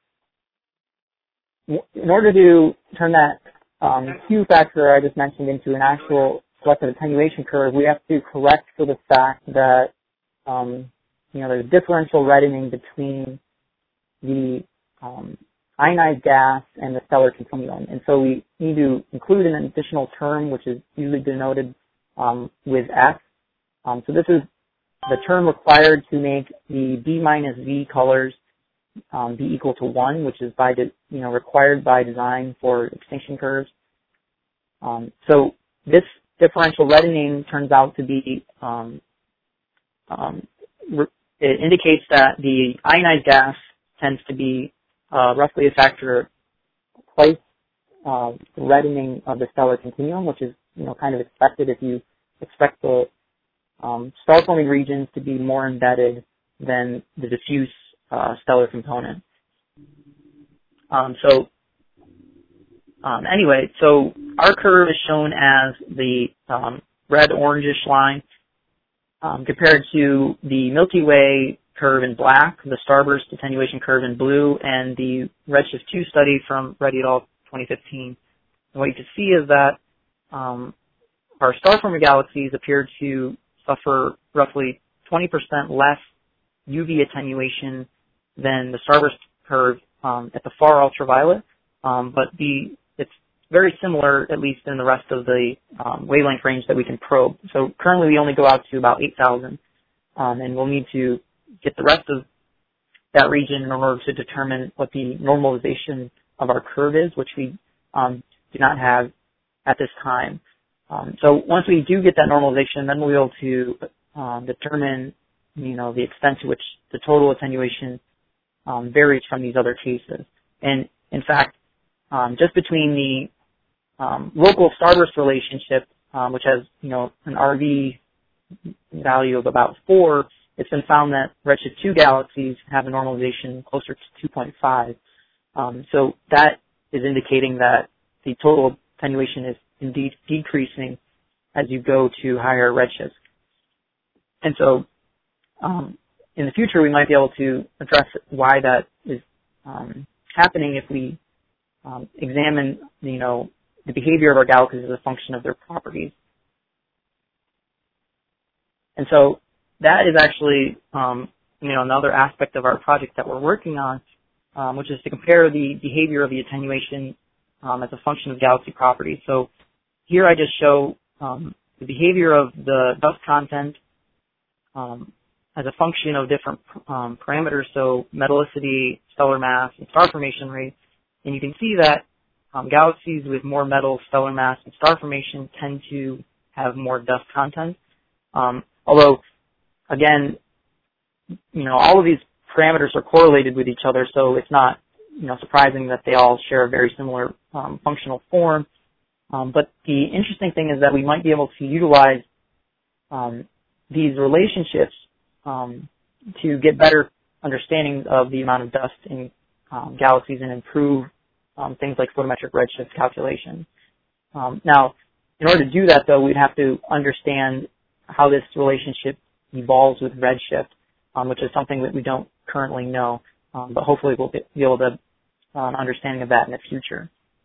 in order to turn that um, Q factor I just mentioned into an actual selective attenuation curve, we have to correct for the fact that um, you know there's differential reddening between the um, ionized gas and the stellar continuum, and so we need to include an additional term which is usually denoted um, with F. Um, so this is the term required to make the B minus V colors um, be equal to one, which is by de- you know required by design for extinction curves. Um, so this differential reddening turns out to be um, um, re- it indicates that the ionized gas tends to be uh, roughly a factor twice uh, the reddening of the stellar continuum, which is you know kind of expected if you expect the um, star-forming regions to be more embedded than the diffuse uh, stellar component. Um, so um, anyway, so our curve is shown as the um, red orangish line um, compared to the Milky Way curve in black, the starburst attenuation curve in blue, and the Redshift two study from Reddy et al. twenty fifteen. And what you can see is that um, our star-forming galaxies appear to suffer roughly twenty percent less U V attenuation than the starburst curve um, at the far ultraviolet, um, but the it's very similar, at least in the rest of the um, wavelength range that we can probe. So currently we only go out to about eight thousand, um, and we'll need to get the rest of that region in order to determine what the normalization of our curve is, which we um, do not have at this time. Um, so once we do get that normalization, then we'll be able to um, determine, you know, the extent to which the total attenuation um, varies from these other cases. And in fact, um, just between the um, local starburst relationship, um, which has, you know, an R V value of about four, it's been found that Redshift two galaxies have a normalization closer to two point five. Um, so that is indicating that the total attenuation is indeed decreasing as you go to higher redshifts. And so um, in the future, we might be able to address why that is um, happening if we um, examine, you know, the behavior of our galaxies as a function of their properties. And so that is actually, um, you know, another aspect of our project that we're working on, um, which is to compare the behavior of the attenuation um, as a function of galaxy properties. So here I just show um, the behavior of the dust content um, as a function of different um, parameters, so metallicity, stellar mass, and star formation rate. And you can see that um, galaxies with more metal, stellar mass, and star formation tend to have more dust content. Um, although, again, you know, all of these parameters are correlated with each other, so it's not, you know, surprising that they all share a very similar um, functional form. Um, but the interesting thing is that we might be able to utilize um, these relationships um, to get better understanding of the amount of dust in um, galaxies and improve um, things like photometric redshift calculation. Um, now, in order to do that, though, we'd have to understand how this relationship evolves with redshift, um, which is something that we don't currently know, um, but hopefully we'll be able to uh, an understanding of that in the future.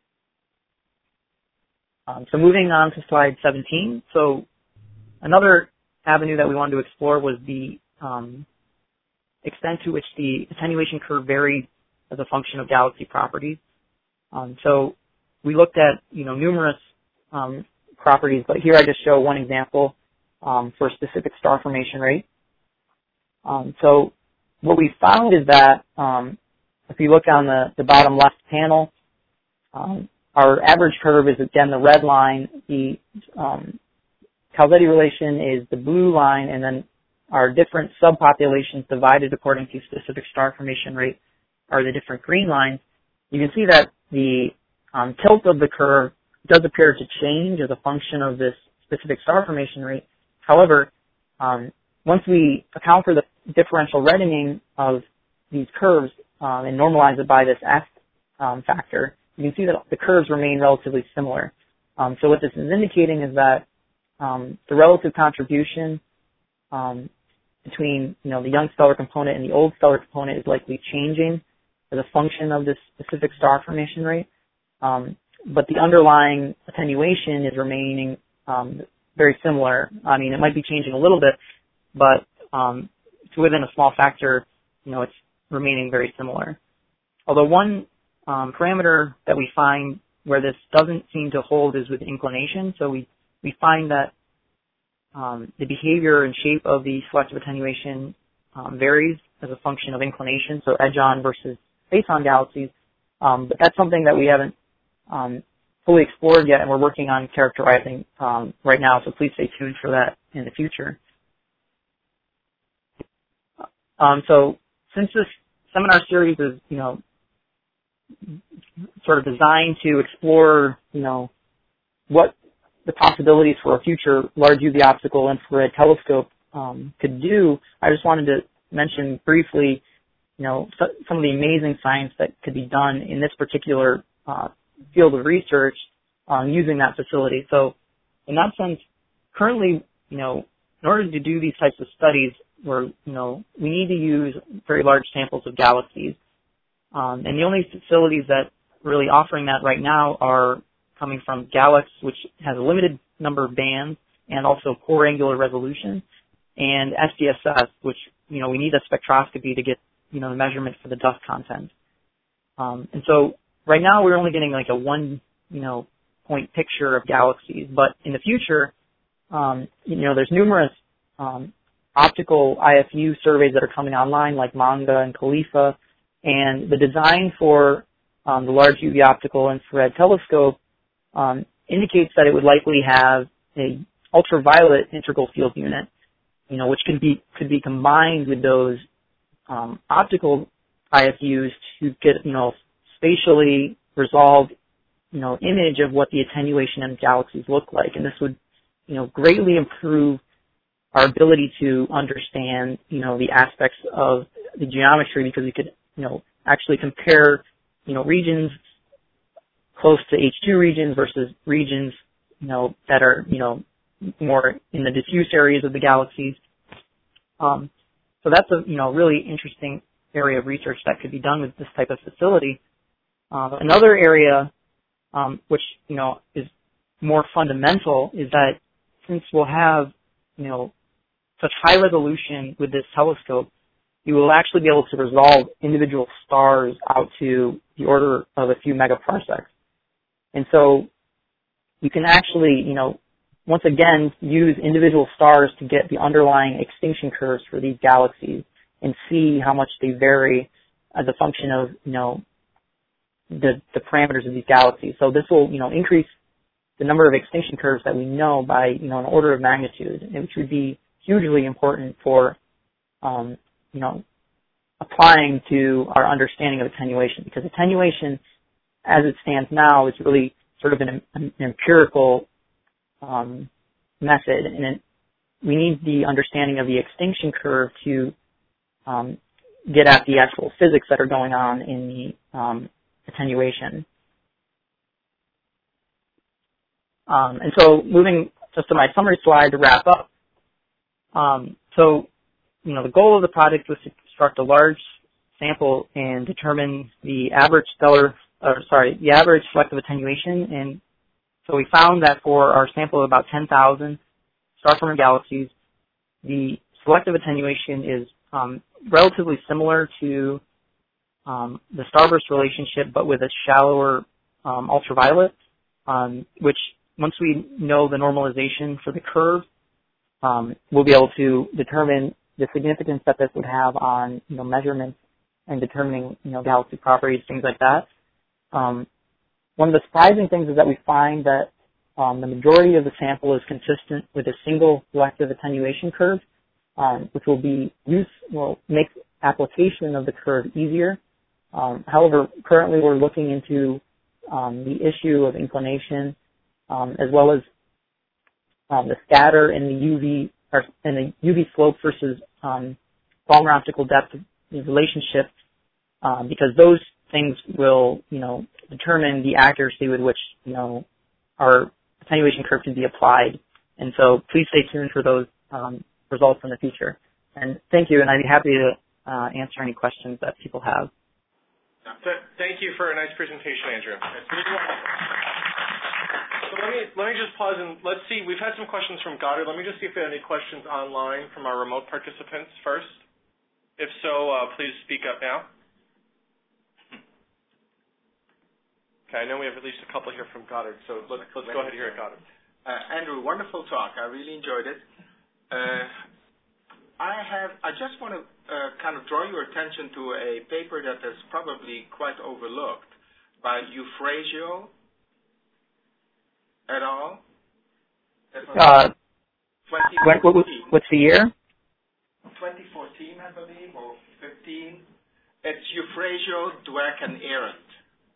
Um, so moving on to slide seventeen. So another avenue that we wanted to explore was the um, extent to which the attenuation curve varied as a function of galaxy properties. Um, so we looked at, you know, numerous um, properties, but here I just show one example um, for a specific star formation rate. Um, so what we found is that um, if you look on the, the bottom left panel, um, our average curve is, again, the red line. The um, Calzetti relation is the blue line, and then our different subpopulations divided according to specific star formation rate are the different green lines. You can see that the um, tilt of the curve does appear to change as a function of this specific star formation rate. However, um, once we account for the differential reddening of these curves um, and normalize it by this F um, factor, you can see that the curves remain relatively similar. Um, so what this is indicating is that um, the relative contribution um, between, you know, the young stellar component and the old stellar component is likely changing as a function of this specific star formation rate. Um, but the underlying attenuation is remaining um, very similar. I mean, it might be changing a little bit, but um, to within a small factor, you know, it's remaining very similar. Although one um, parameter that we find where this doesn't seem to hold is with inclination. So we, we find that um, the behavior and shape of the selective attenuation um, varies as a function of inclination, so edge-on versus face-on galaxies. Um, but that's something that we haven't um, fully explored yet, and we're working on characterizing um, right now, so please stay tuned for that in the future. Um, so since this seminar series is, you know, sort of designed to explore, you know, what the possibilities for a future large U V optical infrared telescope um, could do, I just wanted to mention briefly, you know, so, some of the amazing science that could be done in this particular uh, field of research um, using that facility. So in that sense, currently, you know, in order to do these types of studies, where, you know, we need to use very large samples of galaxies. Um, and the only facilities that really offering that right now are coming from Galax, which has a limited number of bands and also poor angular resolution, and S D S S, which, you know, we need a spectroscopy to get, you know, the measurement for the dust content. Um, and so right now we're only getting like a one, you know, point picture of galaxies. But in the future, um, you know, there's numerous um, optical I F U surveys that are coming online, like MANGA and CALIFA, and the design for um, the large U V optical infrared telescope um, indicates that it would likely have a ultraviolet integral field unit, you know, which could be could be combined with those um, optical I F Us to get, you know, spatially resolved, you know, image of what the attenuation in galaxies look like, and this would, you know, greatly improve our ability to understand, you know, the aspects of the geometry, because we could, you know, actually compare, you know, regions close to H two regions versus regions, you know, that are, you know, more in the diffuse areas of the galaxies. Um, so that's a, you know, really interesting area of research that could be done with this type of facility. Uh, another area, um, which, you know, is more fundamental, is that since we'll have, you know, such high resolution with this telescope, you will actually be able to resolve individual stars out to the order of a few megaparsecs. And so you can actually, you know, once again, use individual stars to get the underlying extinction curves for these galaxies and see how much they vary as a function of, you know, the, the parameters of these galaxies. So this will, you know, increase the number of extinction curves that we know by, you know, an order of magnitude, which would be hugely important for, um, you know, applying to our understanding of attenuation, because attenuation, as it stands now, is really sort of an, an empirical um, method, and it, we need the understanding of the extinction curve to um, get at the actual physics that are going on in the um, attenuation. Um, and so moving just to my summary slide to wrap up. Um, so, you know, the goal of the project was to construct a large sample and determine the average stellar, or sorry, the average selective attenuation. And so we found that for our sample of about ten thousand star-forming galaxies, the selective attenuation is um, relatively similar to um, the starburst relationship, but with a shallower um, ultraviolet, um, which once we know the normalization for the curve, um, we'll be able to determine the significance that this would have on, you know, measurements and determining, you know, galaxy properties, things like that. Um, one of the surprising things is that we find that um, the majority of the sample is consistent with a single selective attenuation curve, um, which will be use will make application of the curve easier. Um, however, currently we're looking into um, the issue of inclination, um, as well as um, the scatter and the U V or and the U V slope versus um, Balmer optical depth relationship, um, because those things will, you know, determine the accuracy with which, you know, our attenuation curve can be applied. And so please stay tuned for those um, results in the future. And thank you, and I'd be happy to uh, answer any questions that people have. Thank you for a nice presentation, Andrew. So let me let me just pause and let's see. We've had some questions from Goddard. Let me just see if there are any questions online from our remote participants first. If so, uh, please speak up now. Okay, I know we have at least a couple here from Goddard, so let's, let's go ahead and hear it, Goddard. Uh, Andrew, wonderful talk. I really enjoyed it. Uh, I have. I just want to uh, kind of draw your attention to a paper that is probably quite overlooked by Eufrasio et al. Uh, what, what, what's the year? twenty fourteen, I believe, or fifteen. It's Eufrasio, Dweck, and Arendt.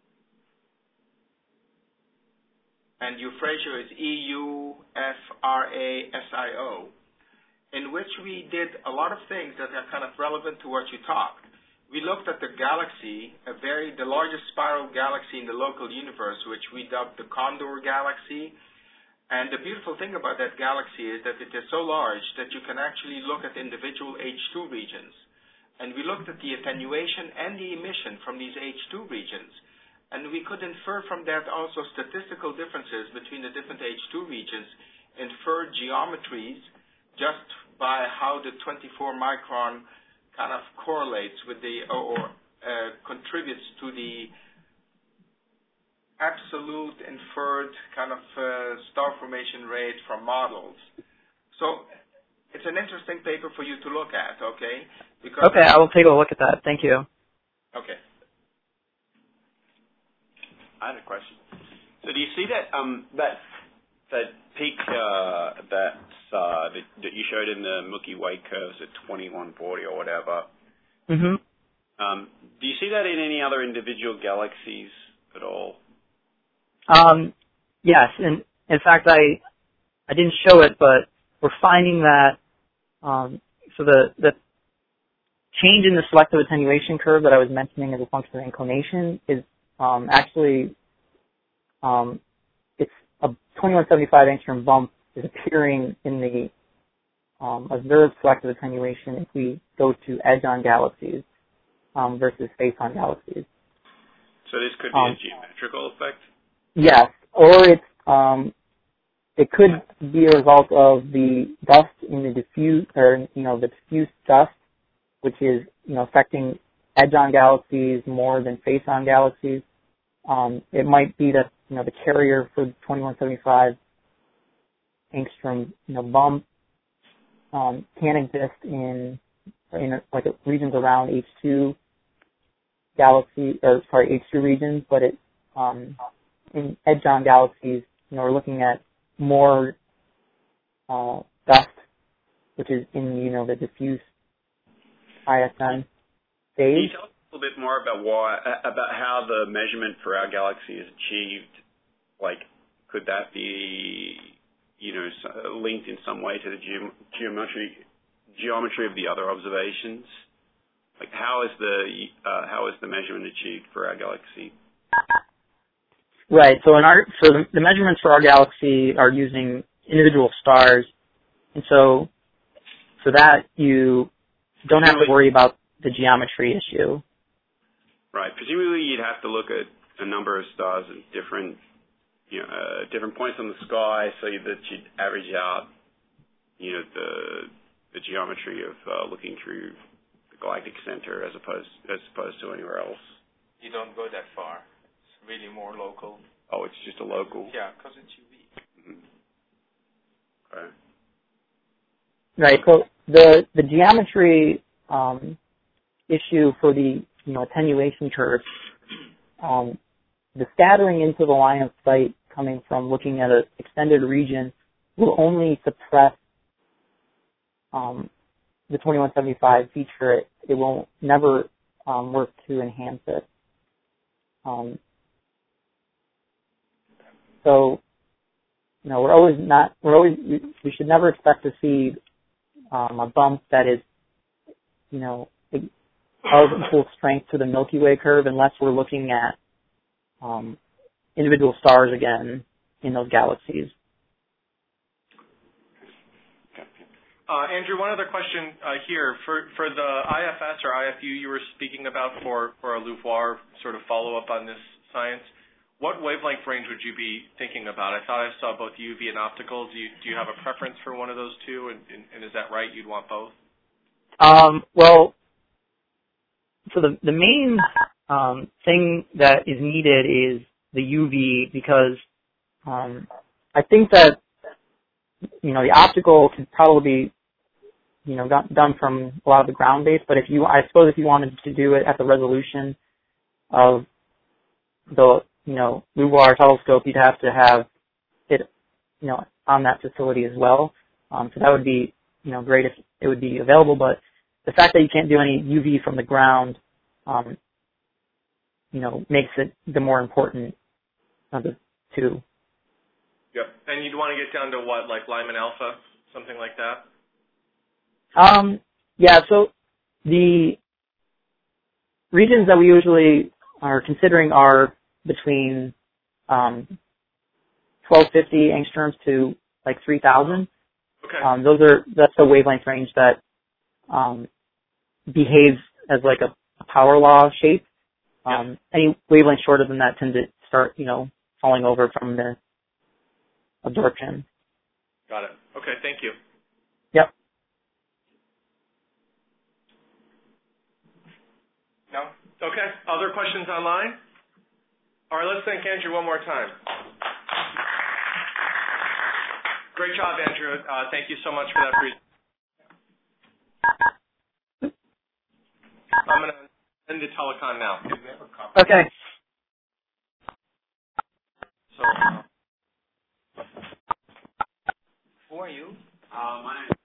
And Eufrasio is E U F R A S I O, in which we did a lot of things that are kind of relevant to what you talked. We looked at the galaxy, a very the largest spiral galaxy in the local universe, which we dubbed the Condor Galaxy. And the beautiful thing about that galaxy is that it is so large that you can actually look at individual H two regions. And we looked at the attenuation and the emission from these H two regions. And we could infer from that also statistical differences between the different H two regions, infer geometries just by how the twenty-four micron kind of correlates with the, or uh, contributes to the absolute inferred kind of uh, star formation rate from models. So it's an interesting paper for you to look at, okay? Because okay, I will take a look at that. Thank you. Okay. I had a question. So do you see that um, that that peak uh, that, uh, that that you showed in the Milky Way curves at twenty-one forty or whatever? Mm-hmm. Um, do you see that in any other individual galaxies at all? Um, yes, and in fact, I I didn't show it, but we're finding that um, so the the change in the selective attenuation curve that I was mentioning as a function of inclination is um, actually um, it's a twenty-one seventy-five angstrom bump is appearing in the um, observed selective attenuation if we go to edge-on galaxies um, versus face-on galaxies. So this could be um, a geometrical effect? Yes, or it's um, it could be a result of the dust in the diffuse, or you know, the diffuse dust, which is you know affecting edge-on galaxies more than face-on galaxies. Um, it might be that you know the carrier for twenty-one seventy-five angstrom, you know, bump um, can exist in in like regions around H two galaxy, or sorry, H two regions, but it um, in edge-on galaxies, you know, we're looking at more uh, dust, which is in you know the diffuse I S M Can you phase. tell us a little bit more about why, about how the measurement for our galaxy is achieved? Like, could that be, you know, linked in some way to the ge- geometry geometry of the other observations? Like, how is the uh, how is the measurement achieved for our galaxy? Right. So in our so the, the measurements for our galaxy are using individual stars, and so for that you don't have to worry about the geometry issue. Right. Presumably, you'd have to look at a number of stars at different, you know, uh, different points on the sky, so that you'd average out, you know, the the geometry of uh, looking through the galactic center as opposed as opposed to anywhere else. You don't go that far. It's really more local. Oh, it's just a local. Yeah, because it's U V. Mm-hmm. Okay. Right. So the the geometry um, issue for the you know attenuation curve, um, the scattering into the line of sight coming from looking at an extended region will only suppress um, the twenty-one seventy-five feature. It, it will never um, work to enhance it. Um, so, you know, we're always not. We're always. We, we should never expect to see um, a bump that is, you know, of equal strength to the Milky Way curve, unless we're looking at um, individual stars again in those galaxies. Uh, Andrew, one other question uh, here. For for the I F S or I F U you were speaking about for, for a LUVOIR sort of follow-up on this science, what wavelength range would you be thinking about? I thought I saw both U V and optical. Do you, do you have a preference for one of those two, and, and, and is that right? You'd want both? Um, well, so the, the main um, thing that is needed is the U V, because um, I think that, you know, the optical could probably be, you know, got, done from a lot of the ground base, but if you, I suppose if you wanted to do it at the resolution of the, you know, LUVOIR telescope, you'd have to have it, you know, on that facility as well. Um, so that would be, you know, great if it would be available, but the fact that you can't do any U V from the ground, um, you know, makes it the more important of the two. Yep. And you'd want to get down to what, like Lyman alpha, something like that? Um, yeah, so the regions that we usually are considering are between um, twelve fifty angstroms to like three thousand. Okay. Um, those are that's the wavelength range that um, behaves as like a, a power law shape. Um, yep. Any wavelength shorter than that tend to start, you know, falling over from the absorption. Got it. Okay, thank you. Yep. No? Okay. Other questions online? All right, let's thank Andrew one more time. Great job, Andrew. Uh, thank you so much for that presentation. I'm going to end the telecon now. Okay. So, uh, who are you? Uh, my name